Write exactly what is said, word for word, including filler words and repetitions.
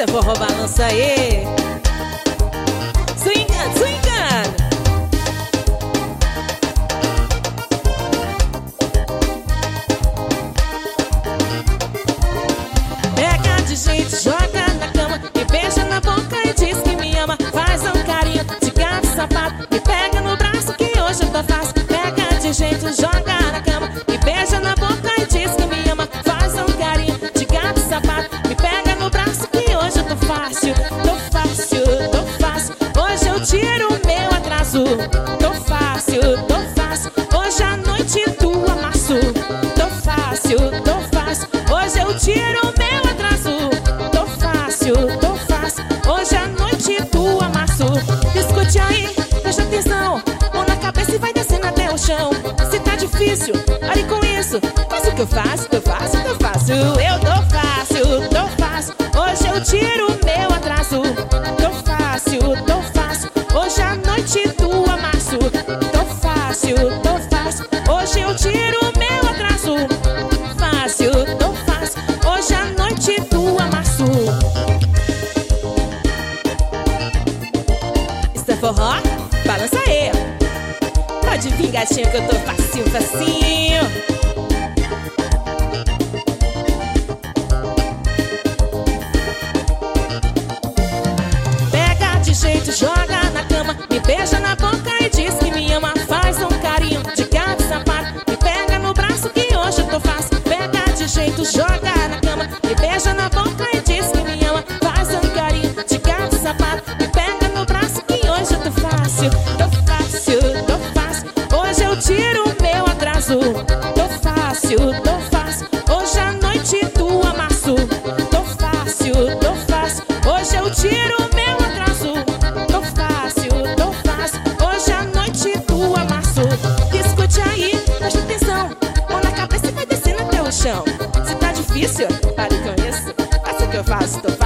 é forró, balança aí. Swingando, swingando. Pega de jeito, joga na cama, me beija na boca e diz que me ama. Faz um carinho de gato e sapato, me pega no braço que hoje eu tô fácil. Pega de jeito, joga na cama, me beija na boca e diz que me ama. Faz um carinho de gato e sapato, me pega no braço que hoje eu tô fácil. Tô fácil, tô fácil, hoje eu tiro o meu atraso. Tô fácil, tô fácil, hoje à noite tu amasso. Tô fácil, tô fácil, hoje eu tiro o meu atraso. Tô fácil, tô fácil, hoje à noite tu amasso. Escute aí, presta atenção, mão na cabeça e vai descendo até o chão. Se tá difícil, pare com isso, faz o que eu faço, eu faço, eu faço. Eu tô fácil, tô fácil, hoje eu tiro o meu atraso. Tô fácil, tô fácil, hoje à noite tu amasso. Tô fácil, tô fácil, hoje eu tiro o meu atraso. Fácil, tô fácil, hoje à noite tu amasso. Isso é forró? Balança aí. Pode vir, gatinho, que eu tô facinho, facinho. Pega de jeito, joga na cama, me beija na boca e diz que me ama. Faz um carinho de gato e sapato, me pega no braço que hoje eu tô fácil. Pega de jeito, joga na cama, me beija na boca e diz que me ama. Faz um carinho de gato e sapato, me pega no braço que hoje eu tô fácil. Tô fácil, tô fácil, hoje eu tiro o meu atraso. Tô fácil, tô fácil, hoje à noite tu amasso. Tô fácil, tô fácil, hoje eu tiro o meu atraso. Tô fácil, tô fácil, hoje à noite tu amasso. Escute aí, presta atenção, mão na cabeça e vai descendo até o chão. Se tá difícil, pare com isso, faça o que eu faço, tô fácil.